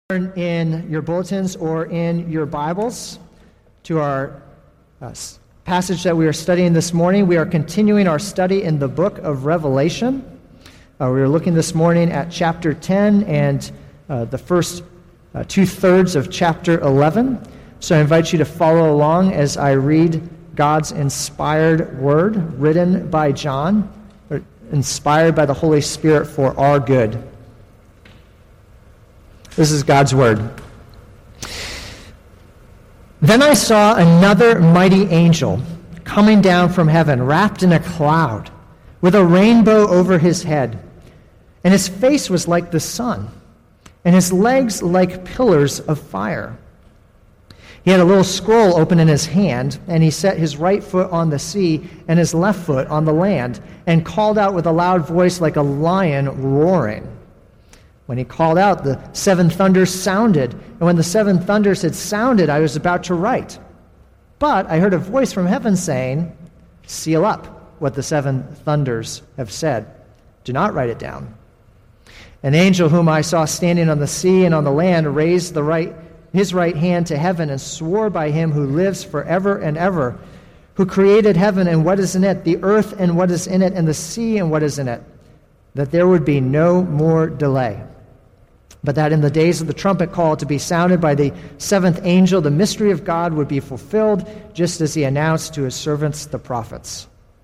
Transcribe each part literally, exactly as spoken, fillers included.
Turn in your bulletins or in your Bibles to our uh, passage that we are studying this morning. We are continuing our study in the book of Revelation. Uh, we are looking this morning at chapter ten and uh, the first uh, two-thirds of chapter eleven. So I invite you to follow along as I read God's inspired word written by John, or inspired by the Holy Spirit for our good. This is God's word. Then I saw another mighty angel coming down from heaven, wrapped in a cloud, with a rainbow over his head. And his face was like the sun, and his legs like pillars of fire. He had a little scroll open in his hand, and he set his right foot on the sea and his left foot on the land, and called out with a loud voice like a lion roaring. When he called out, the seven thunders sounded, and when the seven thunders had sounded, I was about to write. But I heard a voice from heaven saying, "Seal up what the seven thunders have said. Do not write it down." An angel whom I saw standing on the sea and on the land raised the right, his right hand to heaven and swore by him who lives forever and ever, who created heaven and what is in it, the earth and what is in it, and the sea and what is in it, that there would be no more delay. But that in the days of the trumpet call to be sounded by the seventh angel, the mystery of God would be fulfilled, just as he announced to his servants the prophets.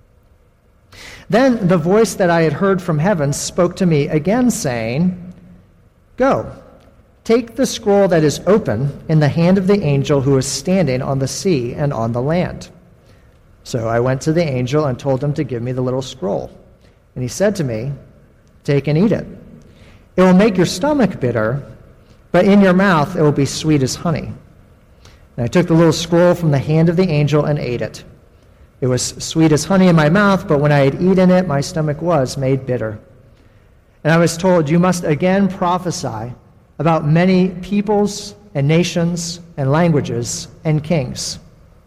Then the voice that I had heard from heaven spoke to me again, saying, "Go, take the scroll that is open in the hand of the angel who is standing on the sea and on the land." So I went to the angel and told him to give me the little scroll. And he said to me, "Take and eat it. It will make your stomach bitter, but in your mouth it will be sweet as honey." And I took the little scroll from the hand of the angel and ate it. It was sweet as honey in my mouth, but when I had eaten it, my stomach was made bitter. And I was told, "You must again prophesy about many peoples and nations and languages and kings."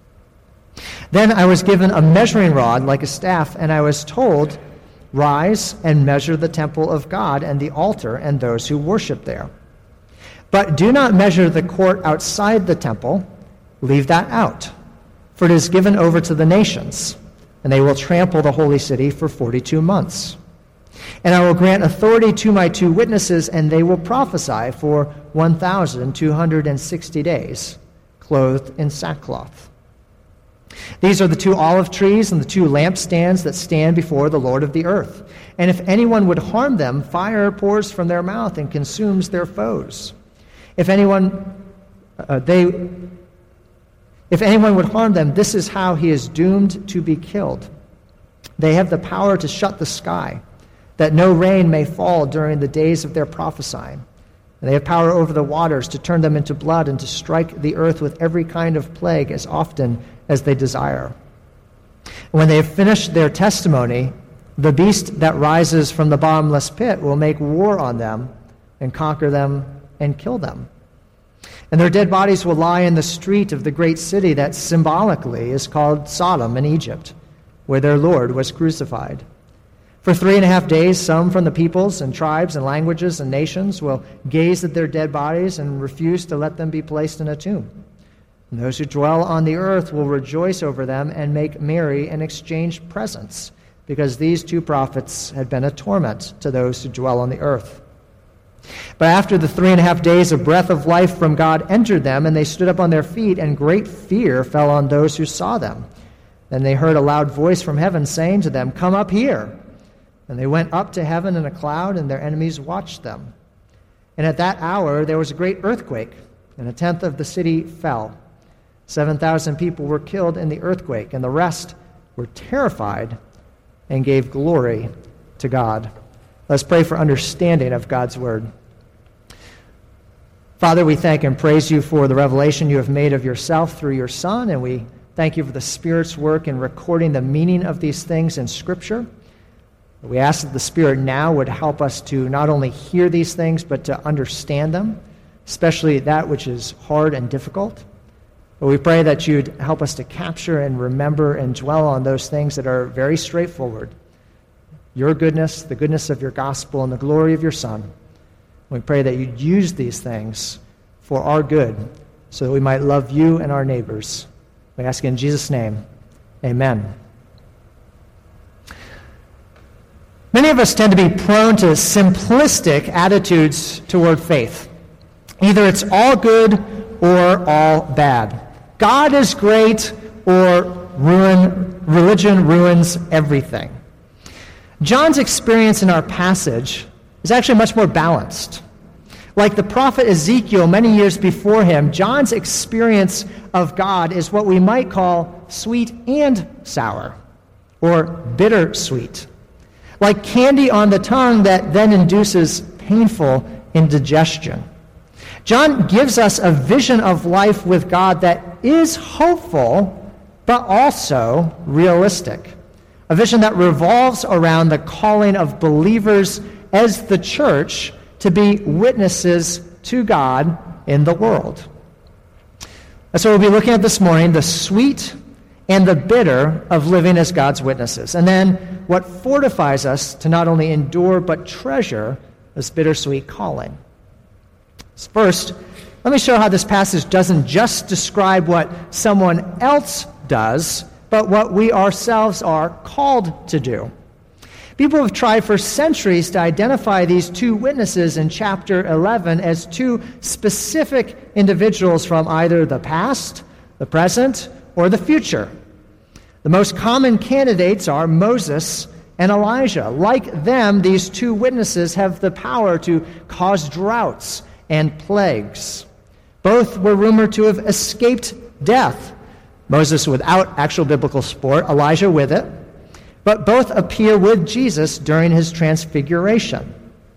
Then I was given a measuring rod like a staff, and I was told, "Rise and measure the temple of God and the altar and those who worship there. But do not measure the court outside the temple. Leave that out, for it is given over to the nations, and they will trample the holy city for forty-two months. And I will grant authority to my two witnesses, and they will prophesy for one thousand two hundred sixty days, clothed in sackcloth. These are the two olive trees and the two lampstands that stand before the Lord of the earth. And if anyone would harm them, fire pours from their mouth and consumes their foes. If anyone uh, they if anyone would harm them, this is how he is doomed to be killed. They have the power to shut the sky, that no rain may fall during the days of their prophesying. And they have power over the waters to turn them into blood and to strike the earth with every kind of plague as often as they desire. When they have finished their testimony, the beast that rises from the bottomless pit will make war on them and conquer them and kill them. And their dead bodies will lie in the street of the great city that symbolically is called Sodom in Egypt, where their Lord was crucified. For three and a half days, some from the peoples and tribes and languages and nations will gaze at their dead bodies and refuse to let them be placed in a tomb. And those who dwell on the earth will rejoice over them and make merry and exchange presents, because these two prophets had been a torment to those who dwell on the earth. But after the three and a half days, a breath of life from God entered them, and they stood up on their feet, and great fear fell on those who saw them. Then they heard a loud voice from heaven saying to them, "Come up here." And they went up to heaven in a cloud, and their enemies watched them. And at that hour there was a great earthquake, and a tenth of the city fell. Seven thousand people were killed in the earthquake, and the rest were terrified and gave glory to God. Let's pray for understanding of God's word. Father, we thank and praise you for the revelation you have made of yourself through your Son, and we thank you for the Spirit's work in recording the meaning of these things in Scripture. We ask that the Spirit now would help us to not only hear these things, but to understand them, especially that which is hard and difficult. But we pray that you'd help us to capture and remember and dwell on those things that are very straightforward. Your goodness, the goodness of your gospel, and the glory of your Son. We pray that you'd use these things for our good, so that we might love you and our neighbors. We ask in Jesus' name, amen. Many of us tend to be prone to simplistic attitudes toward faith. Either it's all good or all bad. God is great or ruin, religion ruins everything. John's experience in our passage is actually much more balanced. Like the prophet Ezekiel many years before him, John's experience of God is what we might call sweet and sour, or bittersweet. Like candy on the tongue that then induces painful indigestion. John gives us a vision of life with God that is hopeful, but also realistic. A vision that revolves around the calling of believers as the church to be witnesses to God in the world. That's what we'll be looking at this morning, the sweet and the bitter of living as God's witnesses. And then what fortifies us to not only endure but treasure this bittersweet calling. First, let me show how this passage doesn't just describe what someone else does, but what we ourselves are called to do. People have tried for centuries to identify these two witnesses in chapter eleven as two specific individuals from either the past, the present, or the future. The most common candidates are Moses and Elijah. Like them, these two witnesses have the power to cause droughts and plagues. Both were rumored to have escaped death. Moses without actual biblical support, Elijah with it. But both appear with Jesus during his transfiguration.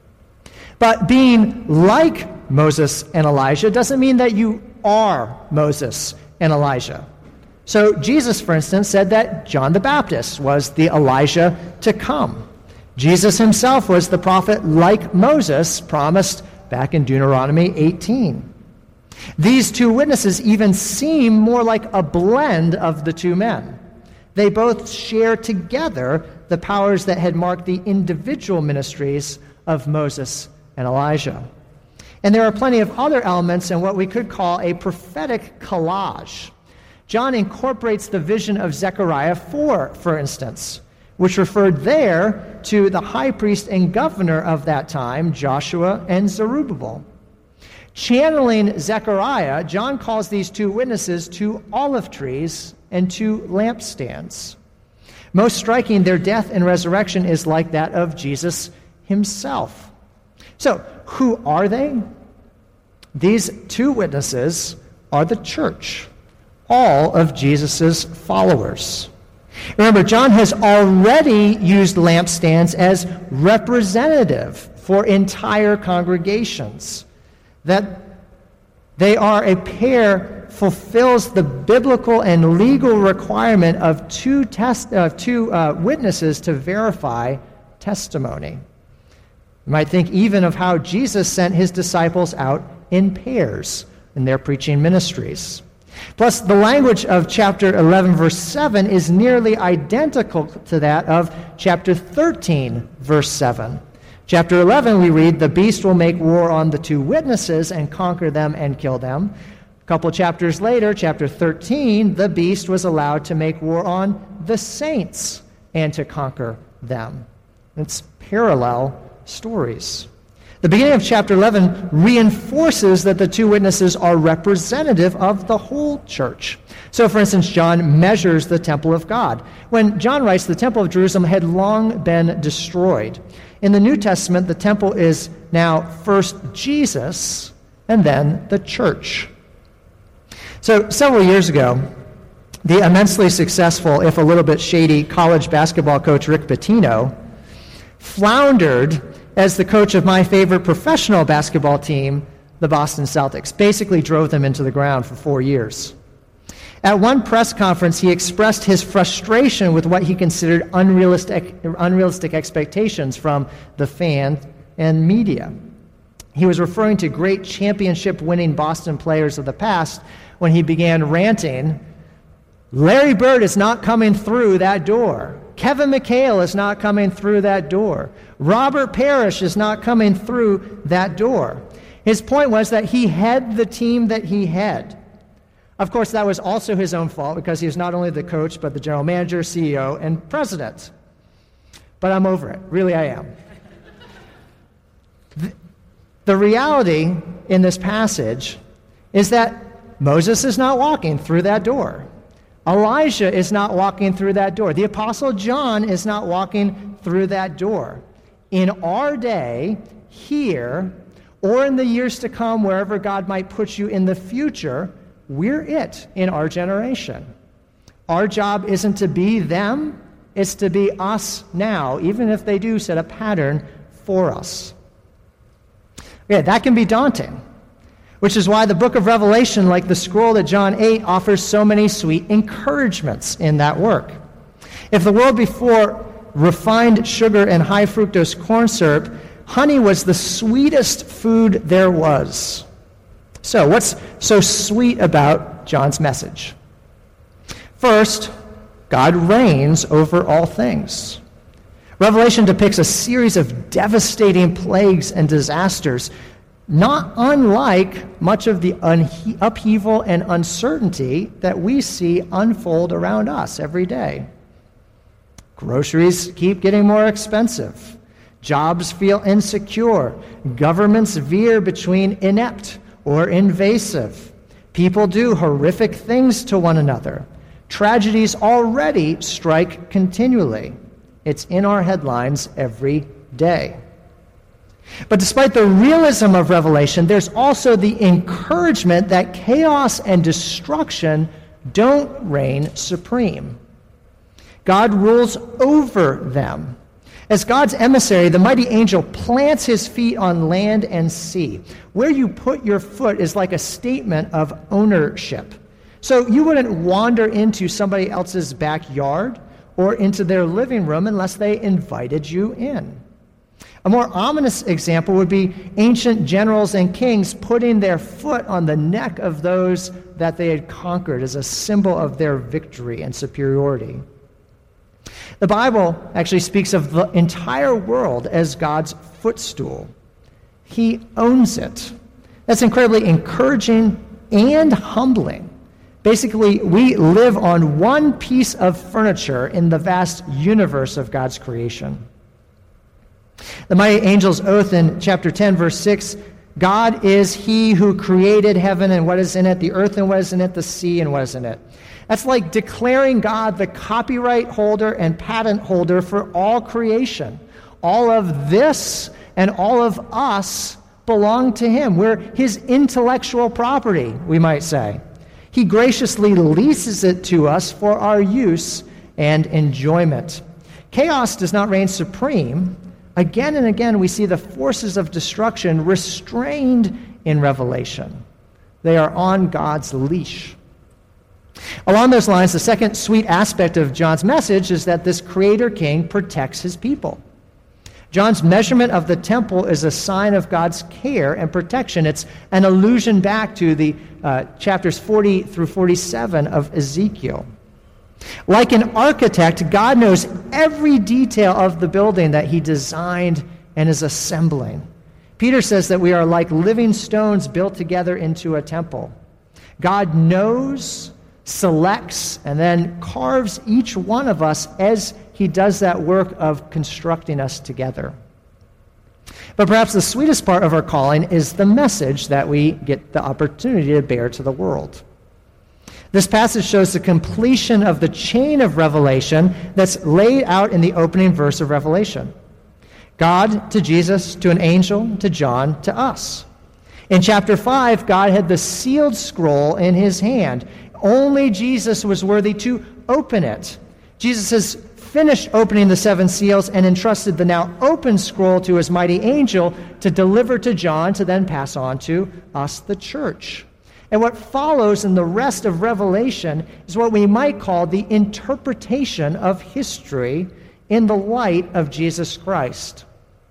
But being like Moses and Elijah doesn't mean that you are Moses and Elijah. So Jesus, for instance, said that John the Baptist was the Elijah to come. Jesus himself was the prophet like Moses promised back in Deuteronomy eighteen. These two witnesses even seem more like a blend of the two men. They both share together the powers that had marked the individual ministries of Moses and Elijah. And there are plenty of other elements in what we could call a prophetic collage. John incorporates the vision of Zechariah four, for instance, which referred there to the high priest and governor of that time, Joshua and Zerubbabel. Channeling Zechariah, John calls these two witnesses two olive trees and two lampstands. Most striking, their death and resurrection is like that of Jesus himself. So, who are they? These two witnesses are the church, all of Jesus' followers. Remember, John has already used lampstands as representative for entire congregations. That they are a pair fulfills the biblical and legal requirement of two test of two uh, witnesses to verify testimony. You might think even of how Jesus sent his disciples out in pairs in their preaching ministries. Plus, the language of chapter eleven, verse seven is nearly identical to that of chapter thirteen, verse seven. Chapter eleven, we read, "The beast will make war on the two witnesses and conquer them and kill them." A couple chapters later, chapter thirteen, the beast was allowed to make war on the saints and to conquer them. It's parallel stories. The beginning of chapter eleven reinforces that the two witnesses are representative of the whole church. So, for instance, John measures the temple of God. When John writes, the temple of Jerusalem had long been destroyed. In the New Testament, the temple is now first Jesus and then the church. So, several years ago, the immensely successful, if a little bit shady, college basketball coach Rick Pitino floundered as the coach of my favorite professional basketball team, the Boston Celtics. Basically drove them into the ground for four years. At one press conference, he expressed his frustration with what he considered unrealistic, unrealistic expectations from the fans and media. He was referring to great championship-winning Boston players of the past when he began ranting, "Larry Bird is not coming through that door. Kevin McHale is not coming through that door. Robert Parrish is not coming through that door." His point was that he had the team that he had. Of course, that was also his own fault because he was not only the coach, but the general manager, C E O, and president. But I'm over it. Really, I am. the, the reality in this passage is that Moses is not walking through that door. Elijah is not walking through that door. The Apostle John is not walking through that door. In our day, here, or in the years to come, wherever God might put you in the future, we're it in our generation. Our job isn't to be them, it's to be us now, even if they do set a pattern for us. Okay, that can be daunting, which is why the book of Revelation, like the scroll that John ate, offers so many sweet encouragements in that work. If the world before refined sugar and high fructose corn syrup, honey was the sweetest food there was. So, what's so sweet about John's message? First, God reigns over all things. Revelation depicts a series of devastating plagues and disasters, not unlike much of the unhe- upheaval and uncertainty that we see unfold around us every day. Groceries keep getting more expensive. Jobs feel insecure. Governments veer between inept or invasive. People do horrific things to one another. Tragedies already strike continually. It's in our headlines every day. But despite the realism of Revelation, there's also the encouragement that chaos and destruction don't reign supreme. God rules over them. As God's emissary, the mighty angel plants his feet on land and sea. Where you put your foot is like a statement of ownership. So you wouldn't wander into somebody else's backyard or into their living room unless they invited you in. A more ominous example would be ancient generals and kings putting their foot on the neck of those that they had conquered as a symbol of their victory and superiority. The Bible actually speaks of the entire world as God's footstool. He owns it. That's incredibly encouraging and humbling. Basically, we live on one piece of furniture in the vast universe of God's creation. The mighty angel's oath in chapter ten, verse six, God is he who created heaven and what is in it, the earth and what is in it, the sea and what is in it. That's like declaring God the copyright holder and patent holder for all creation. All of this and all of us belong to him. We're his intellectual property, we might say. He graciously leases it to us for our use and enjoyment. Chaos does not reign supreme. Again and again, we see the forces of destruction restrained in Revelation. They are on God's leash. Along those lines, the second sweet aspect of John's message is that this Creator King protects his people. John's measurement of the temple is a sign of God's care and protection. It's an allusion back to the uh, chapters forty through forty-seven of Ezekiel. Like an architect, God knows every detail of the building that he designed and is assembling. Peter says that we are like living stones built together into a temple. God knows, selects, and then carves each one of us as he does that work of constructing us together. But perhaps the sweetest part of our calling is the message that we get the opportunity to bear to the world. This passage shows the completion of the chain of revelation that's laid out in the opening verse of Revelation. God to Jesus, to an angel, to John, to us. In chapter five, God had the sealed scroll in his hand. Only Jesus was worthy to open it. Jesus has finished opening the seven seals and entrusted the now open scroll to his mighty angel to deliver to John to then pass on to us, the church. And what follows in the rest of Revelation is what we might call the interpretation of history in the light of Jesus Christ.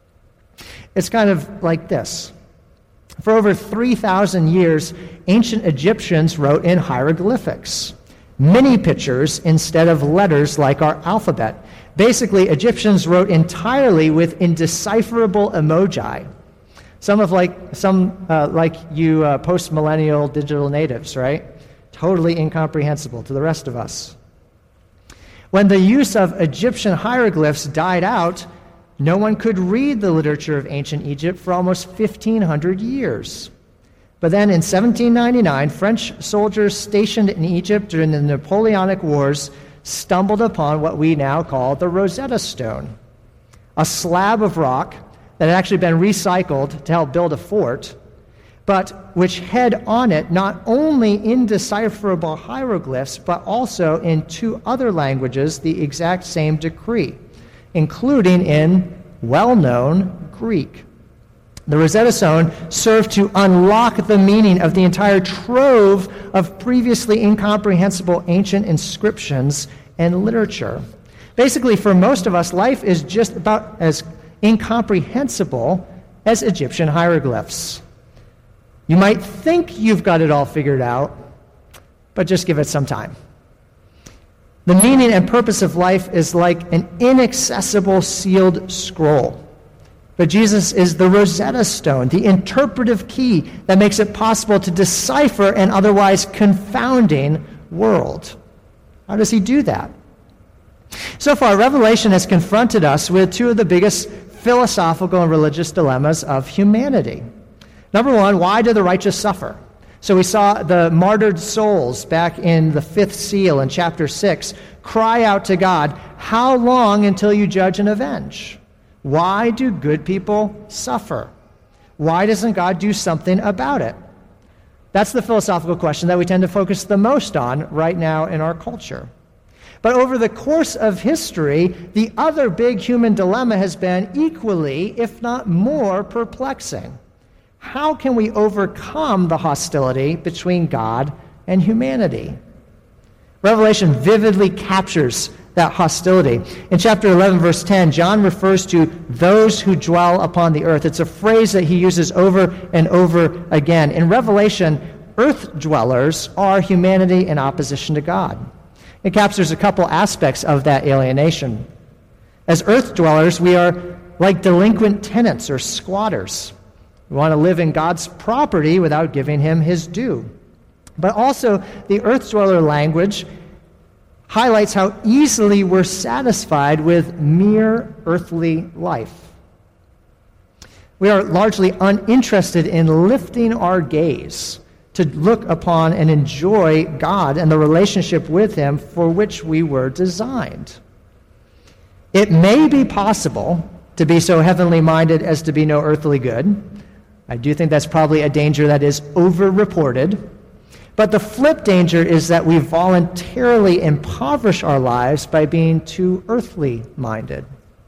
It's kind of like this. For over three thousand years, ancient Egyptians wrote in hieroglyphics, mini pictures instead of letters like our alphabet. Basically, Egyptians wrote entirely with indecipherable emoji. Some of like some uh, like you uh, post-millennial digital natives, right? Totally incomprehensible to the rest of us. When the use of Egyptian hieroglyphs died out, no one could read the literature of ancient Egypt for almost fifteen hundred years. But then in seventeen ninety-nine, French soldiers stationed in Egypt during the Napoleonic Wars stumbled upon what we now call the Rosetta Stone, a slab of rock that had actually been recycled to help build a fort, but which had on it not only indecipherable hieroglyphs, but also in two other languages the exact same decree, including in well-known Greek. The Rosetta Stone served to unlock the meaning of the entire trove of previously incomprehensible ancient inscriptions and literature. Basically, for most of us, life is just about as incomprehensible as Egyptian hieroglyphs. You might think you've got it all figured out, but just give it some time. The meaning and purpose of life is like an inaccessible sealed scroll. But Jesus is the Rosetta Stone, the interpretive key that makes it possible to decipher an otherwise confounding world. How does he do that? So far, Revelation has confronted us with two of the biggest philosophical and religious dilemmas of humanity. Number one, why do the righteous suffer? So we saw the martyred souls back in the fifth seal in chapter six cry out to God, "How long until you judge and avenge? Why do good people suffer? Why doesn't God do something about it?" That's the philosophical question that we tend to focus the most on right now in our culture. But over the course of history, the other big human dilemma has been equally, if not more, perplexing. How can we overcome the hostility between God and humanity? Revelation vividly captures that hostility. In chapter eleven, verse ten, John refers to those who dwell upon the earth. It's a phrase that he uses over and over again. In Revelation, earth dwellers are humanity in opposition to God. It captures a couple aspects of that alienation. As earth dwellers, we are like delinquent tenants or squatters. We want to live in God's property without giving him his due. But also, the earth dweller language highlights how easily we're satisfied with mere earthly life. We are largely uninterested in lifting our gaze to look upon and enjoy God and the relationship with him for which we were designed. It may be possible to be so heavenly minded as to be no earthly good. I do think that's probably a danger that is over-reported. But the flip danger is that we voluntarily impoverish our lives by being too earthly minded.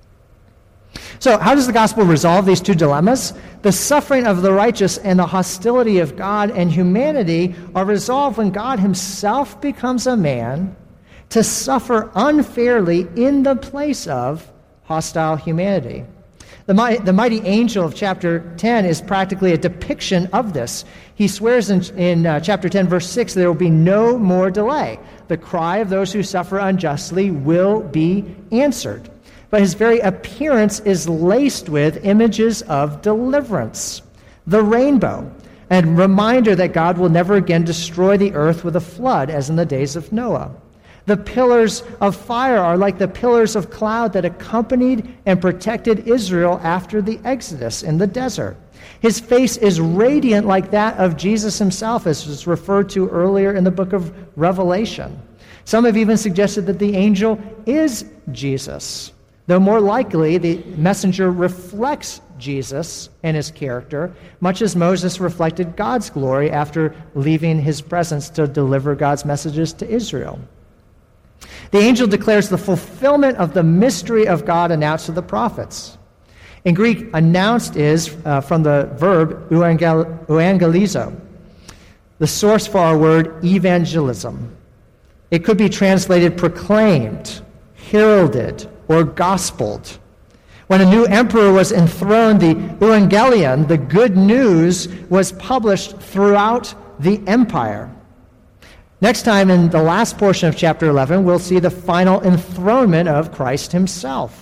So how does the gospel resolve these two dilemmas? The suffering of the righteous and the hostility of God and humanity are resolved when God himself becomes a man to suffer unfairly in the place of hostile humanity. The mighty, the mighty angel of chapter ten is practically a depiction of this. He swears in, in uh, chapter ten, verse six, there will be no more delay. The cry of those who suffer unjustly will be answered. But his very appearance is laced with images of deliverance. The rainbow, a reminder that God will never again destroy the earth with a flood, as in the days of Noah. The pillars of fire are like the pillars of cloud that accompanied and protected Israel after the Exodus in the desert. His face is radiant like that of Jesus himself, as was referred to earlier in the book of Revelation. Some have even suggested that the angel is Jesus, though more likely the messenger reflects Jesus and his character, much as Moses reflected God's glory after leaving his presence to deliver God's messages to Israel. The angel declares the fulfillment of the mystery of God announced to the prophets. In Greek, announced is uh, from the verb euangel- euangelizo, the source for our word evangelism. It could be translated proclaimed, heralded, or gospeled. When a new emperor was enthroned, the euangelion, the good news, was published throughout the empire. Next time, in the last portion of chapter eleven, we'll see the final enthronement of Christ himself.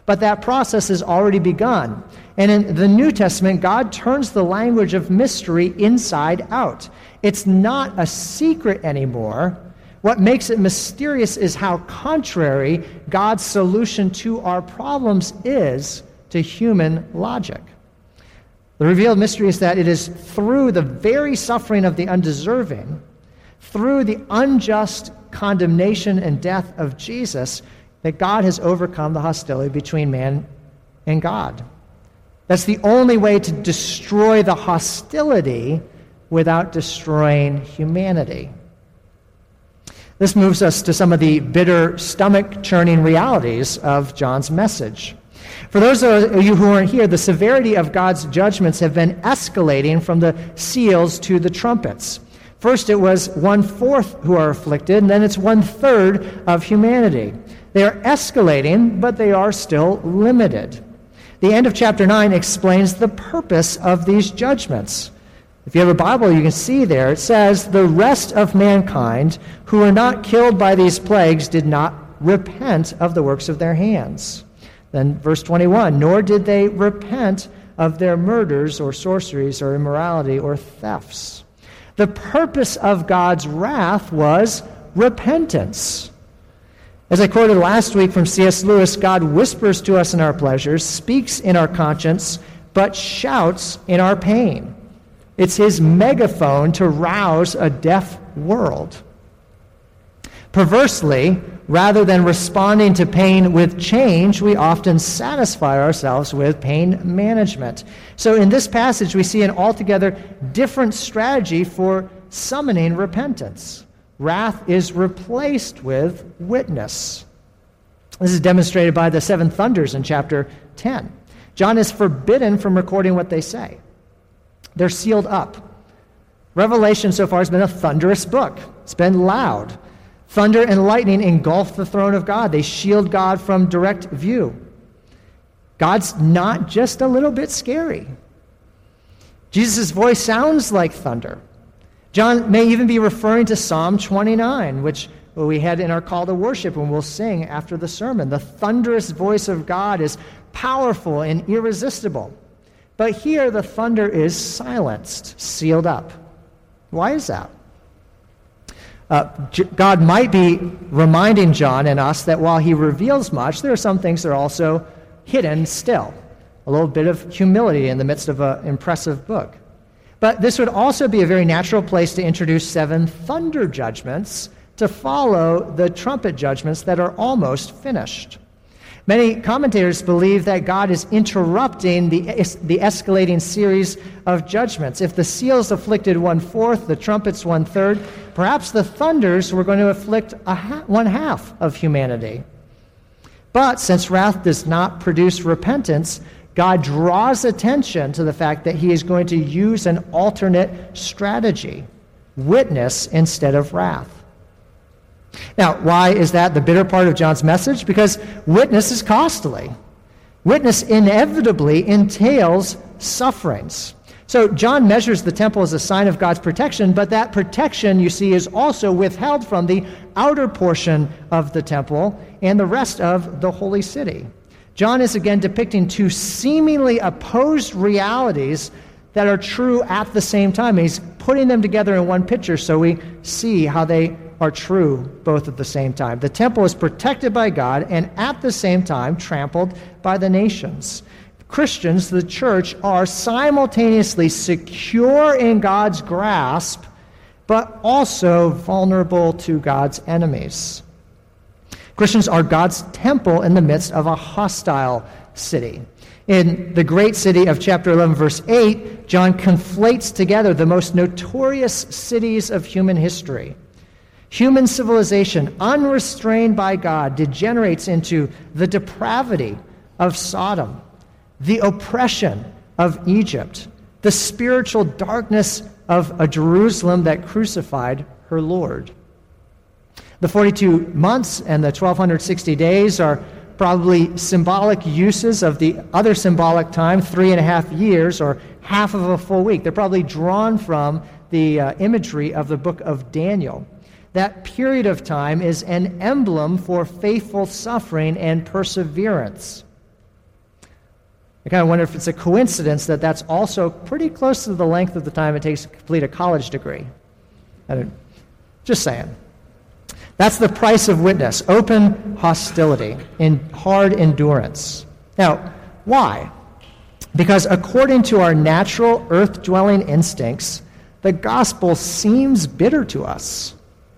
But that process has already begun. And in the New Testament, God turns the language of mystery inside out. It's not a secret anymore. What makes it mysterious is how contrary God's solution to our problems is to human logic. The revealed mystery is that it is through the very suffering of the undeserving, through the unjust condemnation and death of Jesus, that God has overcome the hostility between man and God. That's the only way to destroy the hostility without destroying humanity. This moves us to some of the bitter, stomach-churning realities of John's message. For those of you who aren't here, the severity of God's judgments have been escalating from the seals to the trumpets. First it was one-fourth who are afflicted, and then it's one-third of humanity. They are escalating, but they are still limited. The end of chapter nine explains the purpose of these judgments. If you have a Bible, you can see there, it says, "The rest of mankind who were not killed by these plagues did not repent of the works of their hands." Then verse twenty-one, "Nor did they repent of their murders or sorceries or immorality or thefts." The purpose of God's wrath was repentance. As I quoted last week from C S Lewis, God whispers to us in our pleasures, speaks in our conscience, but shouts in our pain. It's his megaphone to rouse a deaf world. Perversely, rather than responding to pain with change, we often satisfy ourselves with pain management. So in this passage, we see an altogether different strategy for summoning repentance. Wrath is replaced with witness. This is demonstrated by the seven thunders in chapter ten. John is forbidden from recording what they say. They're sealed up. Revelation so far has been a thunderous book. It's been loud. Thunder and lightning engulf the throne of God. They shield God from direct view. God's not just a little bit scary. Jesus' voice sounds like thunder. John may even be referring to Psalm twenty-nine, which we had in our call to worship and we'll sing after the sermon. The thunderous voice of God is powerful and irresistible. But here the thunder is silenced, sealed up. Why is that? Uh, God might be reminding John and us that while he reveals much, there are some things that are also hidden still. A little bit of humility in the midst of an impressive book. But this would also be a very natural place to introduce seven thunder judgments to follow the trumpet judgments that are almost finished. Many commentators believe that God is interrupting the, the escalating series of judgments. If the seals afflicted one-fourth, the trumpets one-third, perhaps the thunders were going to afflict a ha- one-half of humanity. But since wrath does not produce repentance, God draws attention to the fact that he is going to use an alternate strategy, witness instead of wrath. Now, why is that the bitter part of John's message? Because witness is costly. Witness inevitably entails sufferings. So John measures the temple as a sign of God's protection, but that protection, you see, is also withheld from the outer portion of the temple and the rest of the holy city. John is again depicting two seemingly opposed realities that are true at the same time. He's putting them together in one picture so we see how they are true both at the same time. The temple is protected by God and at the same time trampled by the nations. Christians, the church, are simultaneously secure in God's grasp, but also vulnerable to God's enemies. Christians are God's temple in the midst of a hostile city. In the great city of chapter eleven, verse eight, John conflates together the most notorious cities of human history. Human civilization, unrestrained by God, degenerates into the depravity of Sodom, the oppression of Egypt, the spiritual darkness of a Jerusalem that crucified her Lord. The forty-two months and the twelve sixty days are probably symbolic uses of the other symbolic time, three and a half years or half of a full week. They're probably drawn from the uh, imagery of the book of Daniel. That period of time is an emblem for faithful suffering and perseverance. I kind of wonder if it's a coincidence that that's also pretty close to the length of the time it takes to complete a college degree. I don't, just saying. That's the price of witness, open hostility and hard endurance. Now, why? Because according to our natural earth-dwelling instincts, the gospel seems bitter to us.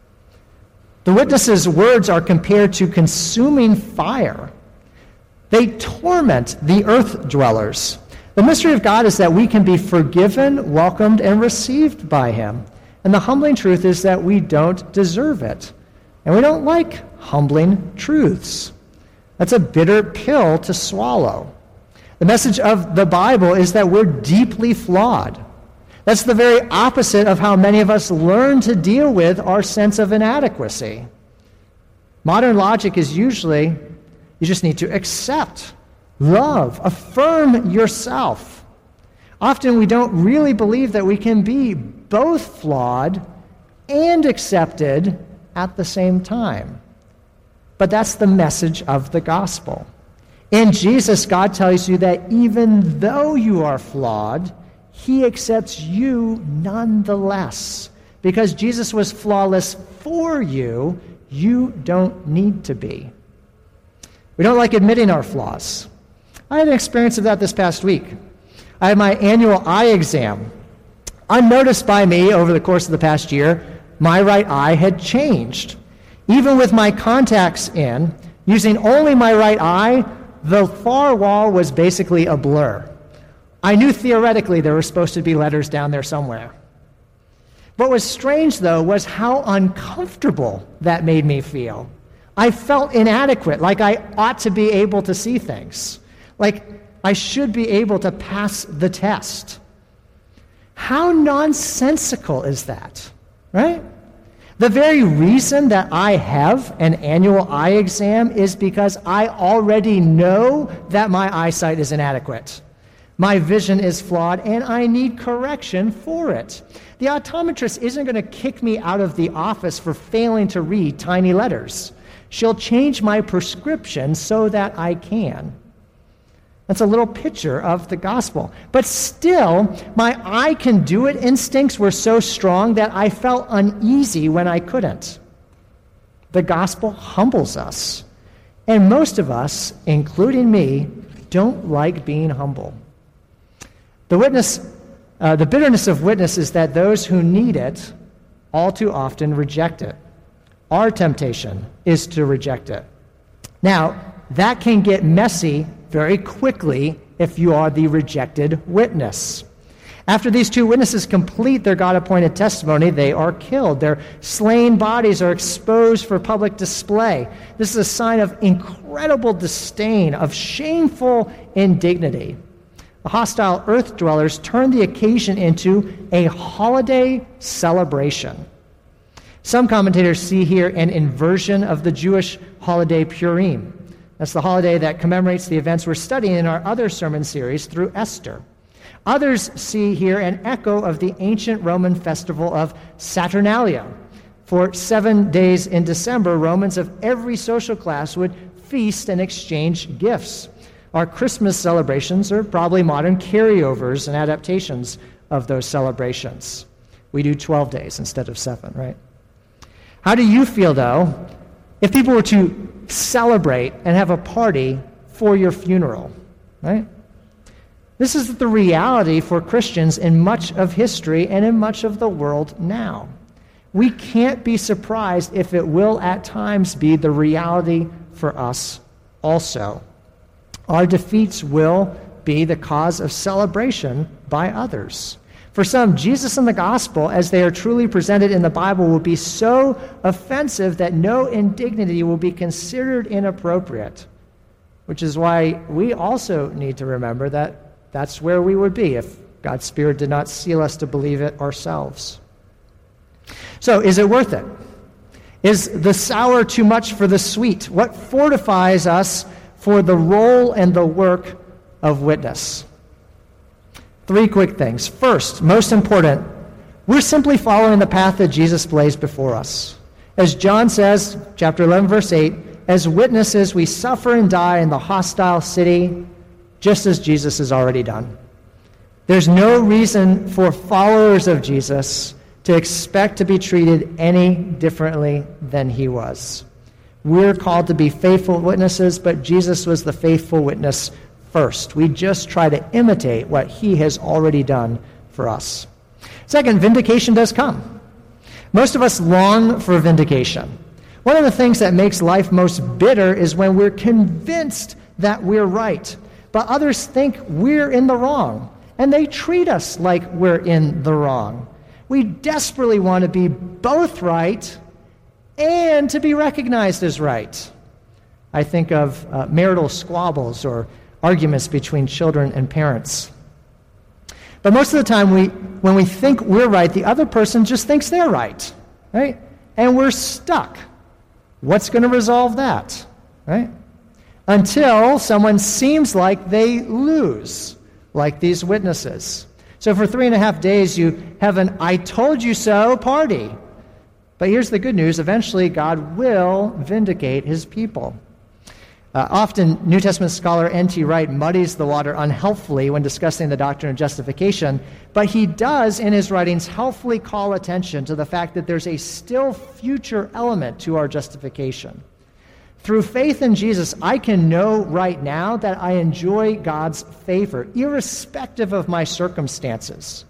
The witnesses' words are compared to consuming fire. They torment the earth dwellers. The mystery of God is that we can be forgiven, welcomed, and received by him. And the humbling truth is that we don't deserve it. And we don't like humbling truths. That's a bitter pill to swallow. The message of the Bible is that we're deeply flawed. That's the very opposite of how many of us learn to deal with our sense of inadequacy. Modern logic is usually, you just need to accept, love, affirm yourself. Often we don't really believe that we can be both flawed and accepted at the same time. But that's the message of the gospel. In Jesus, God tells you that even though you are flawed, he accepts you nonetheless. Because Jesus was flawless for you, you don't need to be. We don't like admitting our flaws. I had an experience of that this past week. I had my annual eye exam. Unnoticed by me over the course of the past year, my right eye had changed. Even with my contacts in, using only my right eye, the far wall was basically a blur. I knew theoretically there were supposed to be letters down there somewhere. What was strange, though, was how uncomfortable that made me feel. I felt inadequate, like I ought to be able to see things, like I should be able to pass the test. How nonsensical is that, right? The very reason that I have an annual eye exam is because I already know that my eyesight is inadequate. My vision is flawed, and I need correction for it. The optometrist isn't going to kick me out of the office for failing to read tiny letters. She'll change my prescription so that I can. That's a little picture of the gospel. But still, my I can do it instincts were so strong that I felt uneasy when I couldn't. The gospel humbles us. And most of us, including me, don't like being humble. The witness, uh, the bitterness of witness is that those who need it all too often reject it. Our temptation is to reject it. Now, that can get messy very quickly if you are the rejected witness. After these two witnesses complete their God-appointed testimony, they are killed. Their slain bodies are exposed for public display. This is a sign of incredible disdain, of shameful indignity. The hostile earth dwellers turn the occasion into a holiday celebration. Some commentators see here an inversion of the Jewish holiday Purim. That's the holiday that commemorates the events we're studying in our other sermon series through Esther. Others see here an echo of the ancient Roman festival of Saturnalia. For seven days in December, Romans of every social class would feast and exchange gifts. Our Christmas celebrations are probably modern carryovers and adaptations of those celebrations. We do twelve days instead of seven, right? How do you feel, though, if people were to celebrate and have a party for your funeral, right? This is the reality for Christians in much of history and in much of the world now. We can't be surprised if it will at times be the reality for us also. Our defeats will be the cause of celebration by others. For some, Jesus and the gospel, as they are truly presented in the Bible, will be so offensive that no indignity will be considered inappropriate, which is why we also need to remember that that's where we would be if God's Spirit did not seal us to believe it ourselves. So, is it worth it? Is the sour too much for the sweet? What fortifies us for the role and the work of witness? Three quick things. First, most important, we're simply following the path that Jesus blazed before us. As John says, chapter eleven, verse eight, as witnesses we suffer and die in the hostile city just as Jesus has already done. There's no reason for followers of Jesus to expect to be treated any differently than he was. We're called to be faithful witnesses, but Jesus was the faithful witness first. We just try to imitate what he has already done for us. Second, vindication does come. Most of us long for vindication. One of the things that makes life most bitter is when we're convinced that we're right, but others think we're in the wrong, and they treat us like we're in the wrong. We desperately want to be both right and to be recognized as right. I think of uh, marital squabbles or arguments between children and parents. But most of the time, we, when we think we're right, the other person just thinks they're right, right? And we're stuck. What's going to resolve that, right? Until someone seems like they lose, like these witnesses. So for three and a half days, you have an I told you so party. But here's the good news. Eventually, God will vindicate his people. Uh, often, New Testament scholar N T Wright muddies the water unhelpfully when discussing the doctrine of justification, but he does, in his writings, helpfully call attention to the fact that there's a still future element to our justification. Through faith in Jesus, I can know right now that I enjoy God's favor, irrespective of my circumstances.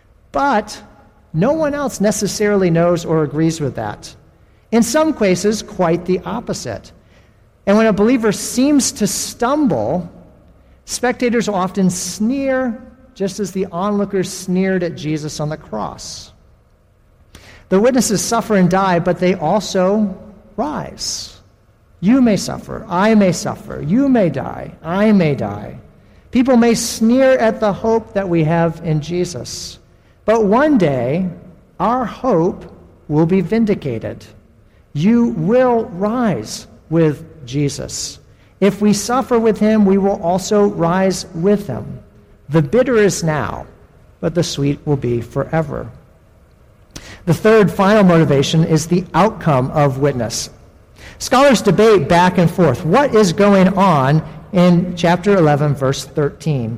But no one else necessarily knows or agrees with that. In some cases, quite the opposite. And when a believer seems to stumble, spectators often sneer, just as the onlookers sneered at Jesus on the cross. The witnesses suffer and die, but they also rise. You may suffer, I may suffer, you may die, I may die. People may sneer at the hope that we have in Jesus. But one day, our hope will be vindicated. You will rise with Jesus. If we suffer with him, we will also rise with him. The bitter is now, but the sweet will be forever. The third final motivation is the outcome of witness. Scholars debate back and forth. What is going on in chapter eleven, verse thirteen?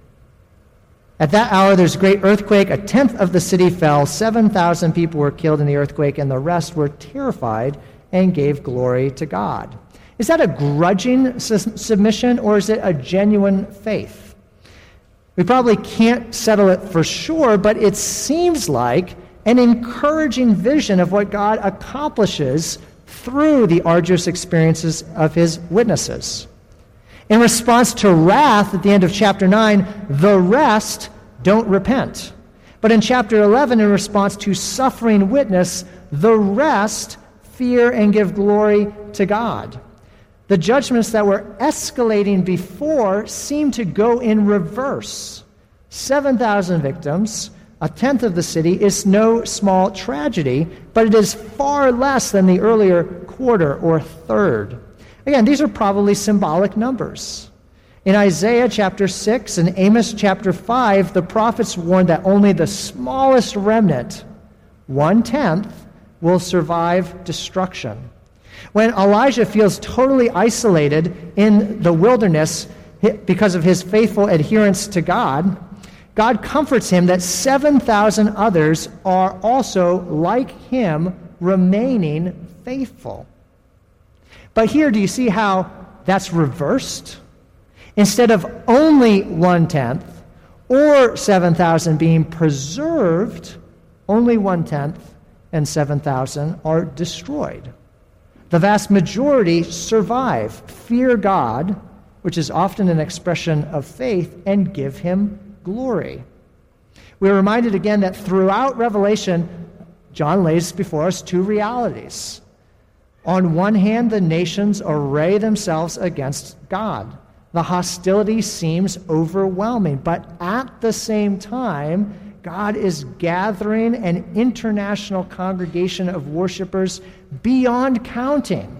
At that hour, there's a great earthquake. A tenth of the city fell. seven thousand people were killed in the earthquake, and the rest were terrified and gave glory to God. Is that a grudging su- submission, or is it a genuine faith? We probably can't settle it for sure, but it seems like an encouraging vision of what God accomplishes through the arduous experiences of his witnesses. In response to wrath at the end of chapter nine, the rest don't repent. But in chapter eleven, in response to suffering witness, the rest fear and give glory to God. The judgments that were escalating before seem to go in reverse. seven thousand victims, a tenth of the city, is no small tragedy, but it is far less than the earlier quarter or third. Again, these are probably symbolic numbers. In Isaiah chapter six and Amos chapter five, the prophets warned that only the smallest remnant, one-tenth, will survive destruction. When Elijah feels totally isolated in the wilderness because of his faithful adherence to God, God comforts him that seven thousand others are also, like him, remaining faithful. But here, do you see how that's reversed? Instead of only one-tenth or seven thousand being preserved, only one-tenth and seven thousand are destroyed. The vast majority survive, fear God, which is often an expression of faith, and give him glory. We're reminded again that throughout Revelation, John lays before us two realities. On one hand, the nations array themselves against God. The hostility seems overwhelming, but at the same time, God is gathering an international congregation of worshipers beyond counting.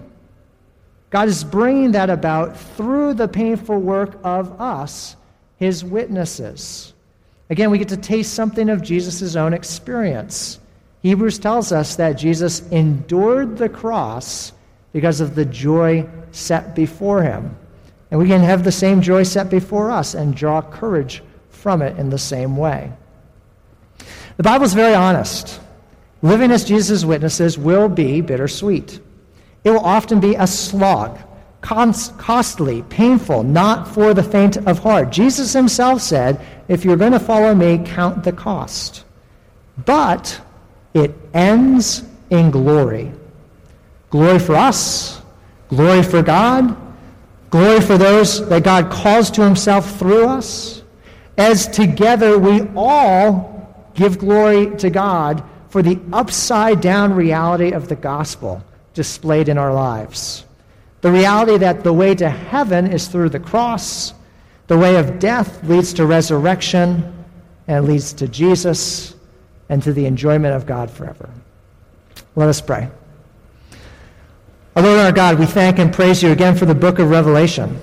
God is bringing that about through the painful work of us, his witnesses. Again, we get to taste something of Jesus' own experience. Hebrews tells us that Jesus endured the cross because of the joy set before him. And we can have the same joy set before us and draw courage from it in the same way. The Bible is very honest. Living as Jesus' witnesses will be bittersweet. It will often be a slog, costly, painful, not for the faint of heart. Jesus himself said, if you're going to follow me, count the cost. But it ends in glory. Glory for us, glory for God, glory for those that God calls to himself through us, as together we all give glory to God for the upside-down reality of the gospel displayed in our lives. The reality that the way to heaven is through the cross, the way of death leads to resurrection, and leads to Jesus and to the enjoyment of God forever. Let us pray. Our Lord our God, we thank and praise you again for the book of Revelation.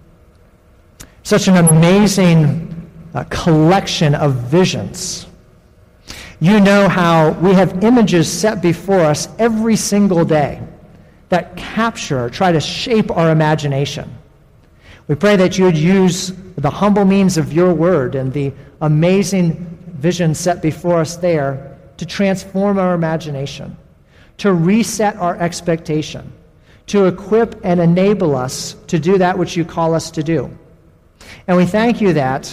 Such an amazing uh, collection of visions. You know how we have images set before us every single day that capture, try to shape our imagination. We pray that you would use the humble means of your word and the amazing vision set before us there to transform our imagination, to reset our expectation, to equip and enable us to do that which you call us to do. And we thank you that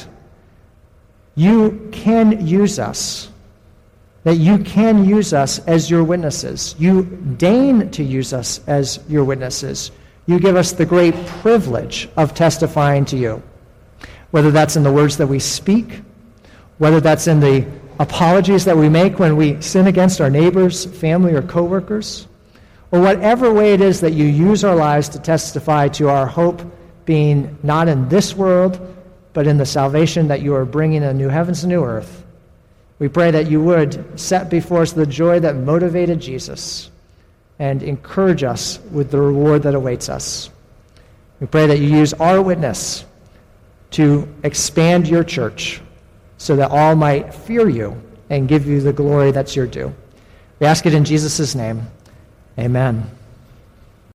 you can use us, that you can use us as your witnesses. You deign to use us as your witnesses. You give us the great privilege of testifying to you, whether that's in the words that we speak, whether that's in the apologies that we make when we sin against our neighbors, family, or coworkers, or whatever way it is that you use our lives to testify to our hope being not in this world, but in the salvation that you are bringing in new heavens and new earth. We pray that you would set before us the joy that motivated Jesus and encourage us with the reward that awaits us. We pray that you use our witness to expand your church so that all might fear you and give you the glory that's your due. We ask it in Jesus' name. Amen.